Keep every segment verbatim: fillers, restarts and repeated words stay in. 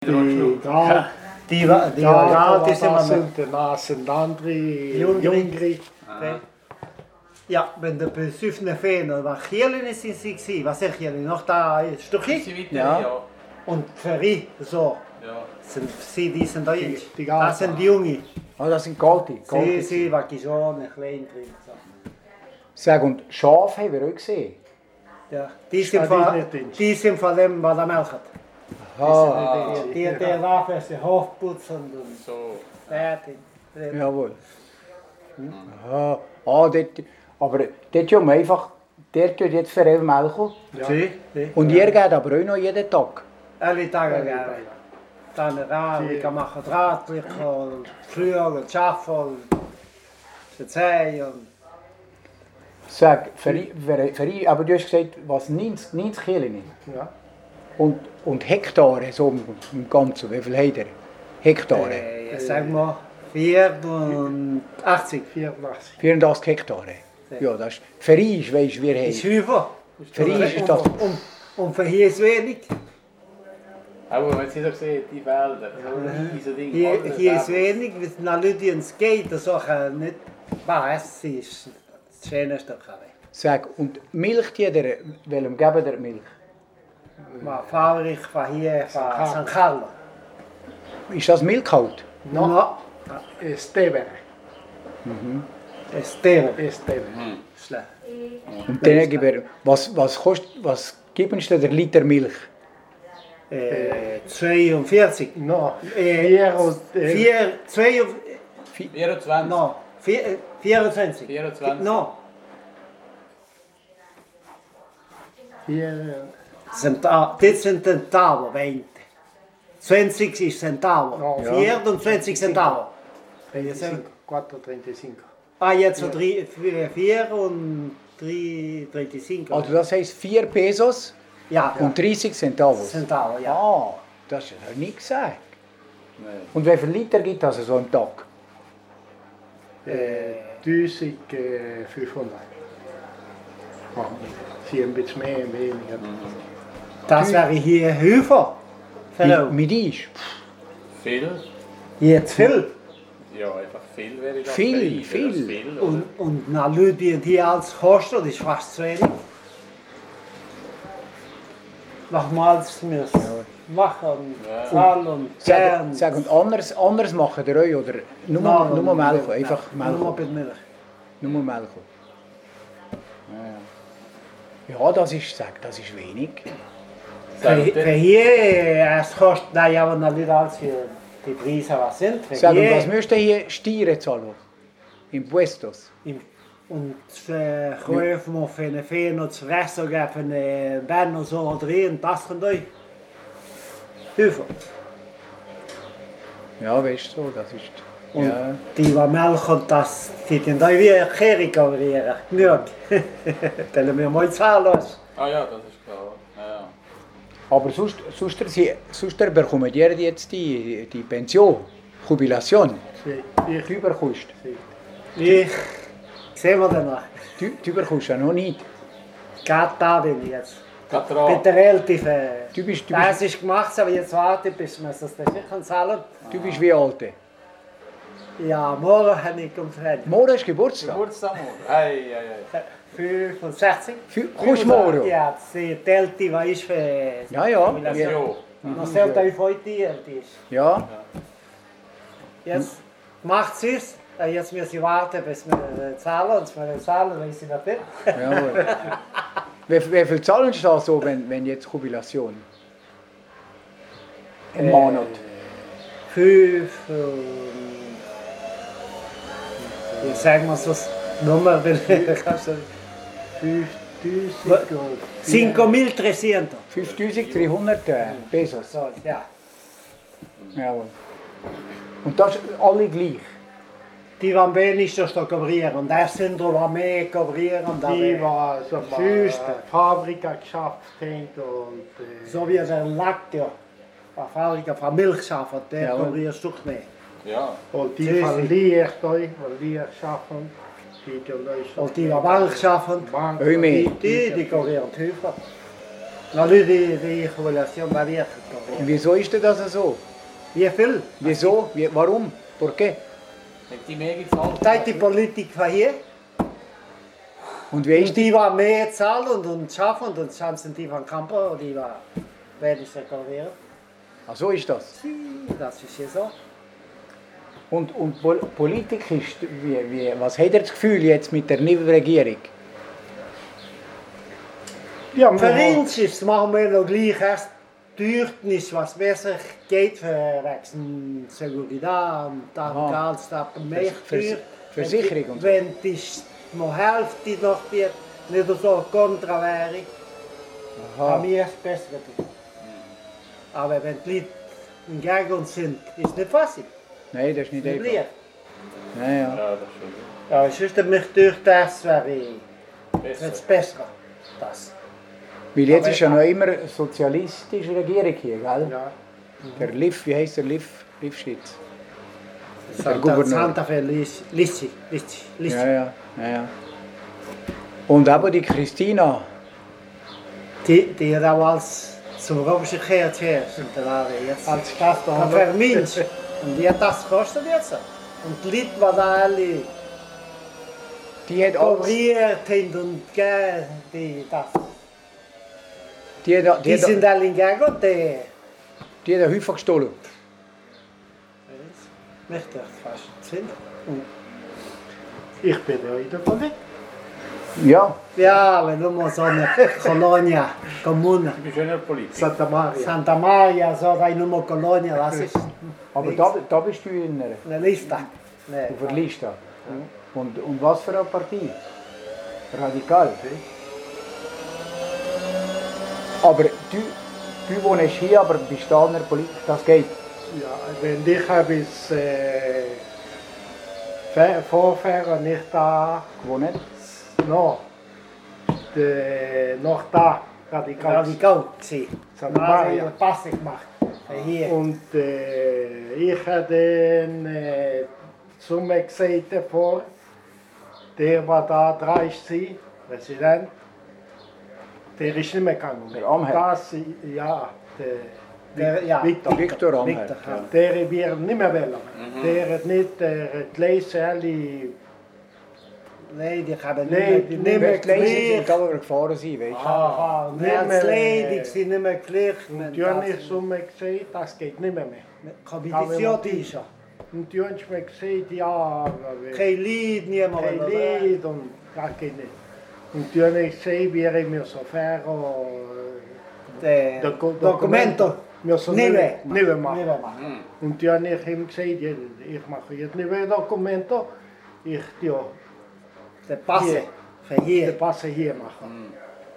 Die Grau, Die, wa- die, ja, Grau, die die sind wir sind, danach sind andere Jungri. Jungri. Ja, wenn der besoffene Fähne war Kirchen sind sie gewesen, was ist Kirchen noch da ist, Stücki Ja. und Ferry, so, Ja. sind sie, die sind da Die- jetzt. die Das sind die Junge. Ah, das sind Galte. Sie, Galte. sie, was ich schon ein klein drin. So. Sag, und Schafe haben wir auch gesehen. Ja, die Steht sind von, nicht drin. die sind von dem, was er melkt. Ah, Die, der war für sie Hofputzen und So. fertig. jawohl. Aha. Ah, dort, aber dort haben wir einfach, der tut jetzt für Elf melken. Sie, sie. Und ihr geht aber auch noch jeden Tag. Alle Tage gerne. Dann Rad, ich kann machen Drahtlicher und Flügel, Schaffel, Verzeihen und Sag, für, für, für, aber du hast gesagt, was neunzig, neunzig Kilo nicht. Ja. Und, und Hektare, so im, im Ganzen, wie viel hat er? Hektare? äh, ich sag mal vierundachtzig. vierundachtzig. vierundachtzig Hektare. Ja, das ist, für uns, weisst du, wir Ist haben. über. Für uns ist das. Und, und für hier ist wenig. Aber wenn Sie so sehen, die Wälder, so diese Dinge. Hier, alles hier ist Wälder. wenig, wenn es nach Leuten geht, das auch äh, nicht weiß, ist das schönste. Sag, und Milch, die der, welchem geben der Milch? Man fahre ich von hier, von Sankt Carlo. Ist das Milchkalt? No, Estevere. Esteban. Estevere. Schlecht. Und dann geben wir, was, was kostet, was gibst du der Liter Milch? Äh, zweiundvierzig. No, Äh, vier und äh, Vier, zwei, vierundzwanzig. no, vier, äh, vierundzwanzig. vierundzwanzig. No, vier. Centa- dit sind Centavo, veinte. zwanzig ist Centavo. No, ja. vierundzwanzig Centavo. veinticinco, cuatro treinta y cinco. Ah, jetzt so drei, vier, vier und drei, dreiundfünfzig. Also das heisst vier Pesos ja, und dreißig Centavos. Centavo, ja. Ah, das ist ja nicht gesagt. Nein. Und wie viel Liter gibt das so am Tag? Äh, eintausendfünfhundert. Oh, sie ein bisschen mehr, weniger. Das wäre hier Hüfer. Mit, Verlau. mit uns? Viel? Jetzt viel. Ja, einfach viel wäre das. Viel, Für uns wäre das viel. viel oder? Und, und nach Leuten, die hier alles kosten, das ist fast zu wenig. Nochmals müssen machen, Ja. zahlen und Sag, gern. sag, und anders, anders machen ihr euch, oder nur, Nein, nur nein, Milch, nein, einfach nein, Nur Milch. mit Milch. Nur Milch. Ja, ja. Ja, das ist, sag, das ist wenig. Für, Sagt für ihr? hier, es kostet, naja, aber noch nicht als für die Preise, was sind. Für Sag, und hier, was müsst ihr hier Steuern zahlen? Impuestos? im- und für Käufe muss für eine Fee noch zu Rest geben, für eine Band und so oder hier, und das könnt ihr helfen. Ja, weißt du, das ist. Und Ja. die, die melken, das, die den da wieder Kehrig kaurieren. Genug. Stellen wir mal zahllos. Ah ja, das ist klar. Ja, ja. Aber sonst, sonst, sie, sonst bekommen die jetzt die, die Pension, Jubilation. Sí, ich, Du bekommst. Ich sehen wir danach. Du, du bekommst ja noch nicht. Gerade da bin ich jetzt. Geht dran. Bitte relativ. Äh, Du bist, du das bist, ist gemacht, aber jetzt warte ich, bis wir das nicht zahlen. du bist wie Alte. Ja, morgen habe ich umfragt. Morgen ist Geburtstag. Geburtstag morgen. Ei, ei, ei. fünfundsechzig. Für- Kommst du morgen? Ja, die Älteste, was ist für... Ja, ja. Ja. Ja. Man sollte euch heute die Älteste ist. Ja. Jetzt macht sie es. Jetzt müssen sie warten, bis wir äh, zahlen. Und wenn wir zahlen, weiß ich nicht. Jawohl. Wie, wie viel zahlen Sie da so, wenn, wenn jetzt Jubilation? Im Monat? Fünf und... Ich sag mal so, Nummer, wenn ich... fünftausend und cinco mil trescientos. fünftausenddreihundert äh, Pesos. So, ja. Jawohl. Und das ist alle gleich? Die waren wenigstens da kobrieren. Und der sind da mehr kobrieren. die war so mal Fürste. Fabrika geschafft haben und äh, So wie der Lacktier. Eine Fabrik von Milch schafft, der Ja, kobriert doch mehr. Ja. und die Sie- von Licht, oi, von Licht schaffen, die tun euch so Und die von Bank schaffen, Bank, Ui, mehr. die, die, die kobrieren Hüfer. Na, die, die Evaluation war wirklich. Und wieso ist denn das so? Wie viel? Wieso? Wie, warum? Por qué? Wenn die mehr gezahlt Da ist die Politik von hier. Und wie ist Und die? die war mehr zahlen und, und schaffen und dann sind die von Campo, die war wenig rekordiert. Ach, so ist das. Das ist ja so. Und, und Pol Politik ist, wie, wie, was hat er das Gefühl jetzt mit der neuen Regierung? Ja, Für wir uns ist, machen wir noch gleich erst Türknis, was besser geht für wegen Seguridad und dann Aha. ganz da mehr Vers- Tür. Versicherung und so. Wenn die noch Hälfte noch wird, nicht so kontra wäre, haben wir es besser tun. Aber wenn die Leute gegen uns sind, ist es nicht fácil. Nein, das ist nicht Nicht einfach. leicht. Ja, ja. Ja, das ist schon Ja, sonst mich durch das wäre besser. es besser. Das. Weil jetzt Aber- ist ja noch immer eine sozialistische Regierung hier, gell? Ja. Der Liv, wie heißt der Liv? Livschitz. Der Santa, Gouverneur. Santa Fe Lissi, Lissi, Lissi, Lissi. Ja, ja, ja, ja. Und aber die Christina, Die, die hat auch als zum Robische gekehrt zuerst. Und da war jetzt Als Stadttor. ein Verminsch. Und die hat das gekostet jetzt. Und die Leute, die da alle die hat alles, kooperiert haben und gegeben, die, das, die hat, die die sind hat, alle gegangen und die... die hat einen Haufen gestohlen. Mich dachte fast sind. Ich bin ja in der Politik. Ja, Ja, wenn du mal so eine Colonia, Kommune, Ich bin schon in der Politik. Santa Maria. Santa Maria, so da in einer Colonia, das ist aber da, da bist du in einer, eine Liste. Nee. auf der Liste. Und, und was für eine Partei? Radikal. Aber du, du wohnst hier, aber bist da in der Politik, das geht. Ja, wenn ich habe es äh, Ver- Vorfahren nicht da, Gewohnt? noch, de, noch da, radikal. Radikal gewesen. Santa Da habe ich Maria. eine Passe gemacht. Von hier. Und äh, ich hatte äh, zu mir gesagt davor, der war da dreißig, Präsident, der ist nicht mehr gegangen. Der Amher. Das, ja, der, Der, ja, Victor. Viktor Amherd. Victor, ja. Der wird nicht mehr wählen. Der hat nicht, der hat gelesen, alle, Nee, die haben Nee, nicht die mehr, Wer nicht die mehr Leute sind, gepflegt. aber gefahren sein, weißt du? Ah, Nicht mehr mehr, ledig, äh, sind nicht mehr gepflegt. und die haben nicht zu mir gesagt, das geht nicht mehr mehr. Kompliziert ist ja. Und die haben mir gesagt, ja, aber Kein Lied, niemand. kein Lied und das geht nicht. Und die haben gesagt, wir müssen so fair, De Docu- documento. müssen Niet nicht meer. mehr, nicht mehr machen. Niet meer machen. Und die haben ihm gesagt, ja, ich mache jetzt nicht mehr Dokumento, ich ja, De passe. Hier. Von die hier. Passe hier machen.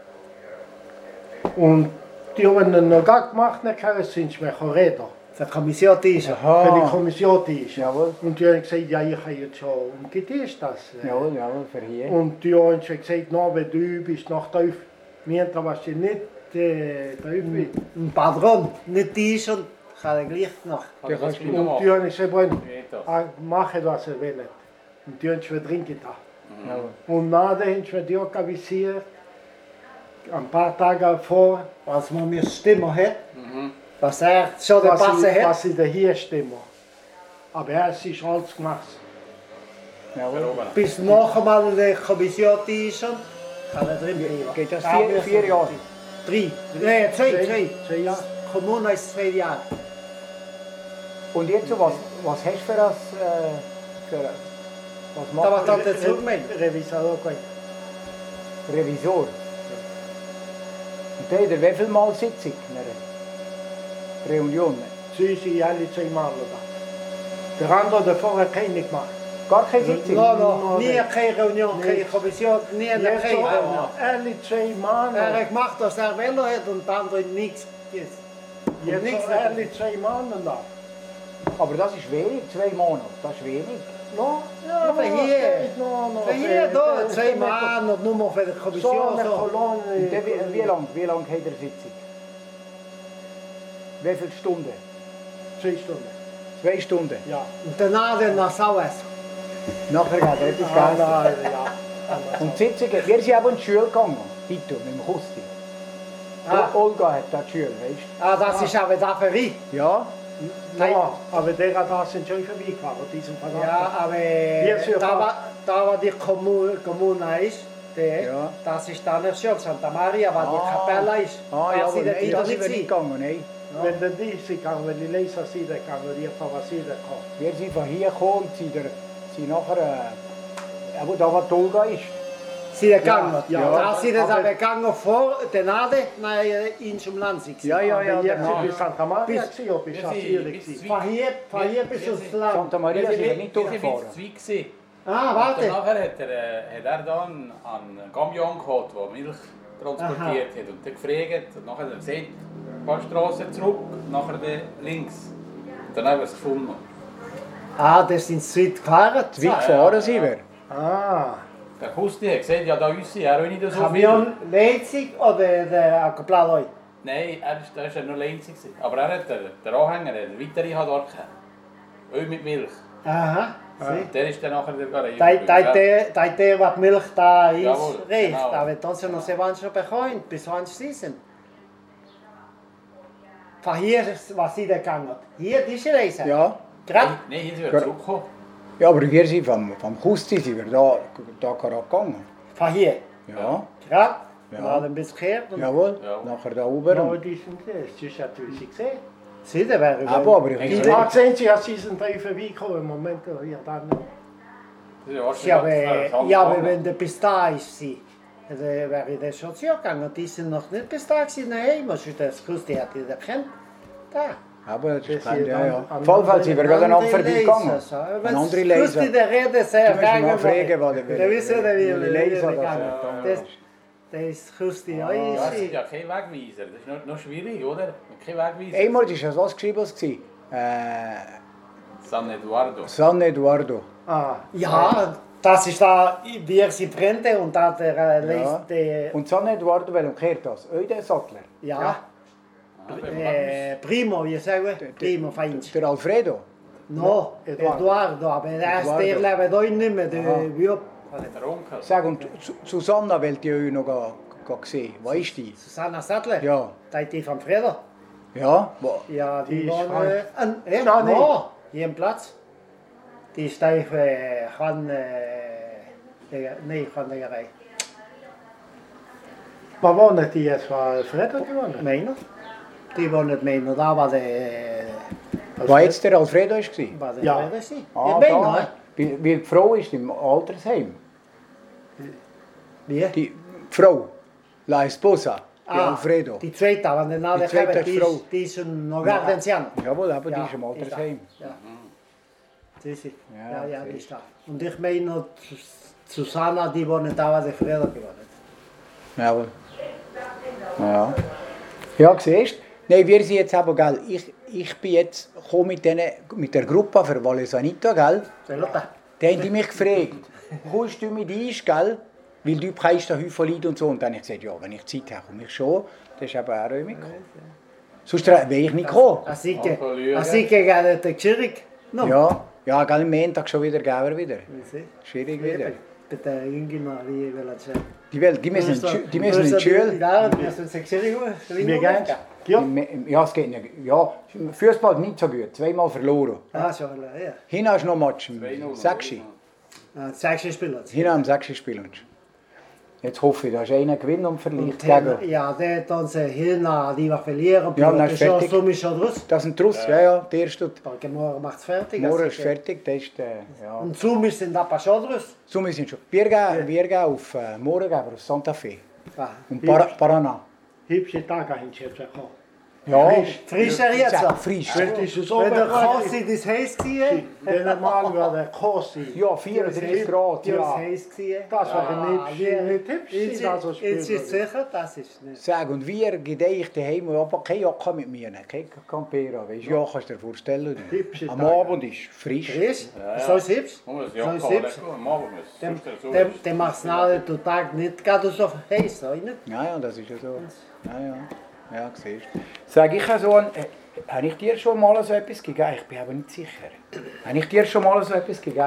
Und die haben dann noch gar gemacht, dann sind sie mehr reden. Für kommissiert ist ja. Für die Aha. Kommission die ist. Jawohl, Und die haben gesagt, ja, ich habe jetzt schon umgetischt das. jawohl, jawohl, für hier. Und die haben schon gesagt, no, wenn du bist noch tief, mientras was sie nicht äh, tief bist. Ein Padron. Nicht die ist und kann er gleich noch. Also, das kann ich noch Und die machen. haben gesagt, bueno, Geht das? ah, machen was sie wollen. Und die haben schon trinken da. Jawohl. Und nachher haben sie die auch avisiert, ein paar Tage vor, Was man mir Stimme hat. Mhm. Was er schon de was passe sie, hat. was sie da hier stimmen. Aber es ist alles gemacht. Jawohl. Oben. Bis noch einmal in der Kommission ist und kann er drin bleiben. Geht das Ja, vier, wir vier sind- Jahre? Drei. Nee, zwei, zwei. Zwei Jahre. Kommune ist zwei Jahre. Und jetzt so, was, was hast du für das, äh, für, was Da macht war der dann der Zugmann. Revisador. Revisor? Und der hat er wie viel Mal Sitzung in einer Reunion? Sie sind alle zwei Mal da. Der andere davor hat keine gemacht. Gar keine Sitzung? No, no, No, nie nee. keine Reunion, Nee. keine Kommission, nie eine Jetzt keine so, Reunion. alle zwei Mal. Er hat gemacht, was er will hat und dann durch nichts. Jetzt. Jetzt nichts so alle zwei Mal da. Aber das ist wenig, zwei Monate, das ist wenig. No? Ja, no, für hier. steht, no, no, Für hier, da, für- zwei für- Mal und nur mal für die So Kommission. eine So. Kolonne. Und der, wie, wie lange wie lang hat er Sitzung? Wie viele Stunden? Zwei Stunden. Zwei Stunden. Ja. Und danach dann nach Sauers. Nachher geht er etwas Ah, gegessen. nein, ja. Und die Sitzungen, wir sind auch in die Schule gegangen, heute mit dem Kusti. Ah. Olga hat das Schüler, weißt Ah, das ist aber da für mich. du? Ja. Ja, aber der da sind schon vorbeigefahren, diesen Verlag. Ja, aber Hier ist ja da, Fa- war, da war die Kommune, Kommune ist, der, Ja. das ist dann schon Santa Maria, weil die Ah. Kapelle ist. Ah, da ja, sind aber die nein, da das nicht sind wir nicht gewesen. gegangen, nein. Wenn dann die sie gegangen, wenn die Leser sie dann gegangen, die von was sie dann kommen. Wir sind von hier gekommen und sind, der, sind nachher, äh, aber da wo die Olga ist. Sie sind gegangen. ja, Ja, da aber- sind sie aber- aber gegangen vor der Nade nach in zum Lanzig. Ja, ja, ja, Aber jetzt genau. bis Santa Maria Bis- gewesen, ob ich Wir das sind hier bis gewesen. Von hier, von hier bis aufs Land. Santa Maria sind wir nicht durchgefahren. durchgefahren. Ah, Und warte. nachher hat er, äh, hat er dann einen Gamion geholt, der Milch transportiert hat. Und dann gefragt, und nachher hat er gesehen, ein paar Straßen zurück, nachher dann links. Und dann haben wir es gefunden. Ah, das sind sie gefahren. Wie gefahren sind wir? Ah, Der Kusti hat gesagt, ja da uns, er will nicht so viel. Kamion Leipzig oder der Akopladoi? Nein, er ist, er ist ja nur Lenzig. Aber er hat, der, der Anhänger, der weitere hat dort gehabt. Öl mit Milch. Aha, sie. Der ist dann nachher der Garage. Da, da, der, da, der, was Milch da ist, Jawohl, recht. genau. Aber trotzdem noch sehr wann schon bekommen, bis wann sie sind. Von hier ist, was sie da gegangen hat. Hier, diese Reise. Ja. Gerade. Nein, hier sind wir Gar- zurückgekommen. Ja, aber wir sind vom, vom Kusti sind wir da, da gerade gegangen. Von hier. Ja, Gerade. Ja. Ja. Mal ein bisschen gekehrt. Und jawohl. Ja. Nachher da ja, oben. die sind das ist natürlich sie gesehen. sie, da wäre Aber, aber ich Die weiß Tag sehen sie, dass sie sind da vorbeigekommen, im Moment hier dann. Das ist ja wahrscheinlich Ja, das aber, Hand ja, aber gegangen. wenn der bis da ist, sie, dann wäre ich das schon zugegangen. Die sind noch nicht bis da gewesen, nein, muss ich das Kusti hat die erkannt. Da. Aber das ist Das kein, hier ja, dann ja. an- Auf jeden Fall sind wir gerade aneinander Andere vorbeigegangen. Leser, so. Ein Wenn andere Kusti Leser. der Rede sehr Du musst mal gegangen fragen, was der Der wissen ja, wie welche Leser das gegangen. er Das, das ist Kusti auch Ja, das ist easy. ja kein Wegweiser. Das ist noch, noch schwierig, oder? Kein Wegweiser. Einmal war das was geschrieben, was war? Äh, San Eduardo. San Eduardo. Ah, Ja, das ist da, wir sind Brände und da der äh, Ja. liest der, Und San Eduardo, welchem kehrt das? Öde Sattler. ja, äh, Primo, wie sagen wir? Primo, Feinz. Der Alfredo. No, Eduardo. Eduardo, aber er ist Eduardo. der lebt auch nicht mehr, Aha. der Wiop. Der Onkel. Sag, und Su- Susanna wollte ich euch noch ga- ga sehen. Wo ist die? Susanna Sattler? Ja. Da ist die von Freda. Ja? Wo? Ja, die, Die ist wohnen Frank. äh, an, äh, Nein, nein. no, hier im Platz. Die ist da äh, kann, äh, der- nee, kann der Rei. wo wohnen die jetzt? War Fredder gewonnen? Meiner? Die wohnen Meiner, da war der, äh, Wo jetzt der Alfredo war? war der Ja. Freda sie. Ah, Ja, Meiner, da. äh. Weil weil die Frau ist im Altersheim. Wie? Die Frau, la esposa, die Ah, Alfredo. Die zweite, aber dann Die zweite die, ist Frau. ist- die ist noch gar nicht Jahr. Jawohl, aber die Ja, ist im ist Altersheim. Ja. Sie sie. Ja, Ja, ja, die siehst ist da. Und ich meine noch Susanna, die wohnt da, was der Freda gewonnen. Jawohl. Ja. Ja, siehst du? Nein, wir sind jetzt aber, gell, ich, ich bin jetzt gekommen mit, denen, mit der Gruppe für Vallesanito, gell? Soll ich da? Da haben die mich gefragt, kommst du mit uns, gell? Weil du preist da Häufchen Leute und so. Und dann habe ich gesagt, ja, wenn ich Zeit habe, komme ich schon. Das ist eben auch mitgekommen. Sonst wäre ich nicht gekommen. Asike, Onkel Jürgen. Asike geht der Geschirrig. No. Ja, ja, gell, am Montag schon wieder, gehen wir wieder. Sie. Schwierig wieder. Bitte, Ingina, wie will er sagen? Die, will, die müssen, in die Schü- die müssen in die Schule. Ja, wir müssen sich Geschirrig holen. Wie geht's? Ja. Im- Ja, es geht nicht. Ja, Fußball nicht so gut. Zweimal verloren. Ah, schon, ja. Hinten hast du noch ein Match im zwei null. Sechsi. Ah, sechs Spieler. Hinten am Sechsi spielen. Jetzt hoffe ich, dass einer gewinnt und verliert Und gegen. dann, ja, der hat uns Hina, die wir verlieren. Ja, dann ist schon fertig. so mich schon raus. Das sind Russ, ja, ja, der erste. Weil morgen macht es fertig. Morgen also, ist fertig, das ist der. Ja. Und zu mich sind aber schon raus. So, wir sind schon. Wir gehen, wir gehen auf äh, morgen gehen wir auf Santa Fe Ah. und Para, Paraná. Hübsche Tage haben sie jetzt gekommen. Ja, Frischer jetzt. Ja, frisch. Wenn die so Wenn der bereit Kossi das heiß war, Der normal war der Kossi. Ja, vierunddreißig Grad, das ja. heiß war. Das war nicht, wir- nicht hübsch. Jetzt sein, also ist jetzt ist spielen. sicher, das ist nicht. Sag, und wir gehen ich daheim, aber keine Jacke mit mir, ne? Kein Campera, weißt du, ja, kannst du dir vorstellen. du. Hübsche Am Tage. Abend ist frisch. Frisch? Ja, ja. So ist hübsch? Man muss So ja ist auch hübsch. am Abend muss. Dem, Sonst ist so. dem, dem macht es nach dem Tag nicht gerade so heiß, oder nicht? Ja, ja, das ist ja so. Ja, ja, ja, siehst du. Sag, ich habe so ein, äh, habe ich dir schon mal so etwas gegeben? Ich bin aber nicht sicher. Habe ich dir schon mal so etwas gegeben?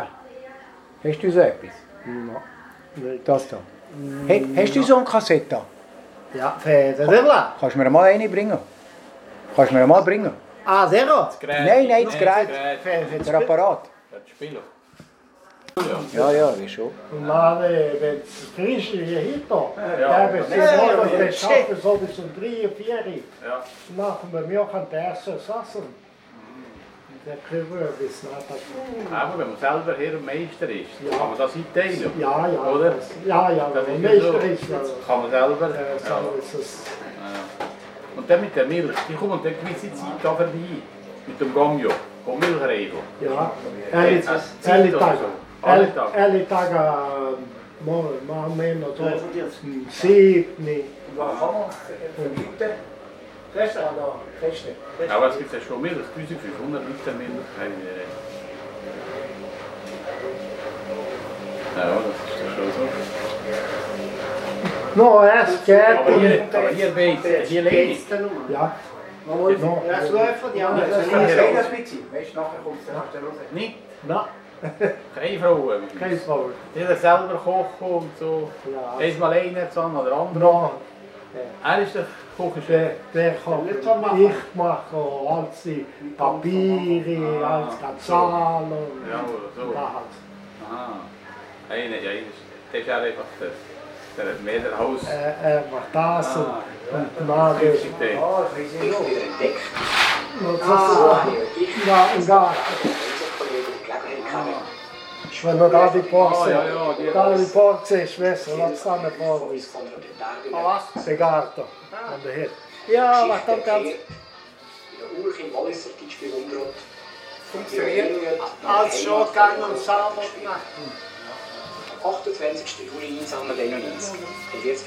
Hast du so etwas? Ja. Das da. Hey, hast du so eine Kassette? Ja, Fäden, der Kannst du mir mal eine bringen? Kannst du mir mal bringen? Ah, der? Gerät. Nein, nein, das Gerät. Gerät. Der Apparat. Das Spiel. Ja, ja, wie schon. Und dann, äh, wenn es frisch ist, hier hinter, Ja. dann sind Ja, wir, ja, wir ja. schaffen so bis um drei, vier. Ja. Machen wir mir auch der erste Sassen. Der kriegen wir bis nachher. Aber wenn man selber hier Meister ist, Ja. kann man das einteilen. Ja, ja. Oder? Das, ja, ja, Das wenn ist man ja so. Meister ist, dann Kann man selber. äh, Ja. so ist es. Ja. Und dann mit der Milch, die kommen dann eine gewisse Zeit da vorbei. Mit dem Gomjo und Milchreibel. Ja, alle Jetzt alle Zeit oder Tage. so. Alle Alle Tage. alle Tage, machen wir noch so sieben. Feste? Feste. Aber es gibt ja schon Milch, eintausendfünfhundert Liter Milch. Ja, das ist ja schon so. No, es geht. Aber hier, aber hier weht, hier lebt. Ja, No. Es läuft, die anderen. Das Das kann ist ich auch. ein bisschen. Weißt du, nachher kommt es nachher raus. Nicht? na, Keine Frau. kein Problem. Die selber kochen und so. Ja. Einmal einer zusammen oder andere. No, Er ist der Kochchef. der, der kommt. Ich mache alles die Papiere, alles kann zahlen. Ja, oder so. Das. Aha. Einer, ja, einer ist, der ist ja einfach der, der hat mehr der Haus. Er, er macht das und, Ah, und dann fünfzig Tage. Ah, das weiß ich noch. und das ja, und da, wenn du da die Box Ah, ja, ja, die- da die Box ist, weißt du, was da nicht vor ist. Was? Der Garten an der Hütte. Ja, was dann ganz. Urkind Walliser Deutschbewunderung. Funktioniert. Als schon gegangen und Samen gemacht. achtundzwanzigsten Juli neunzehnhunderteinundneunzig. Und jetzt